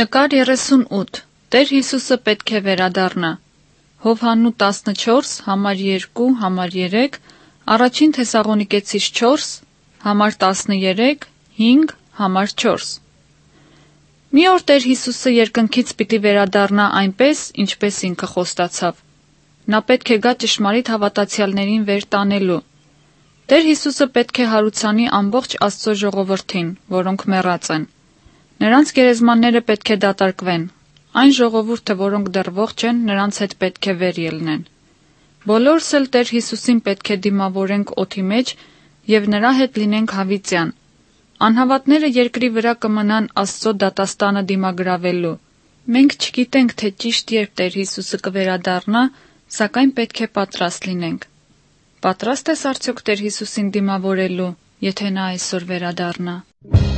Նկար 38. Տեր Հիսուսը պետք է վերադառնա։ Հովհաննու 14, համար 2, համար 3, առաջին Թեսաղոնիկեցիս 4, համար 13, 5, համար 4։ Մի օր Տեր Հիսուսը երկնքից պիտի վերադառնա այնպես, ինչպես ինքը խոստացավ։ Նա պետք է գա ճշմարիտ հավատացյալներին վեր տանելու։ Տեր Հիսուսը պետք է հարուցանի ամբողջ Աստծո ժողովրդին, որոնք մեռած են։ Նրանց գերեզմանները պետք է դատարկվեն։ Այն ժողովուրդը, որոնք դեռ ողջ են, նրանց հետ պետք է վեր ելնեն։ Բոլորս էլ Տեր Հիսուսին պետք է դիմավորենք օդի մեջ եւ նրա հետ լինենք հավիտյան։ Անհավատները երկրի վրա կմնան Աստծո դատաստանը դիմագրավելու։ Մենք չգիտենք, թե ճիշտ երբ Տեր Հիսուսը կվերադառնա, սակայն պետք է պատրաստ լինենք։ Պատրաստ ես արդյոք Տեր Հիսուսին դիմավորելու, եթե նա այսօր վերադառնա։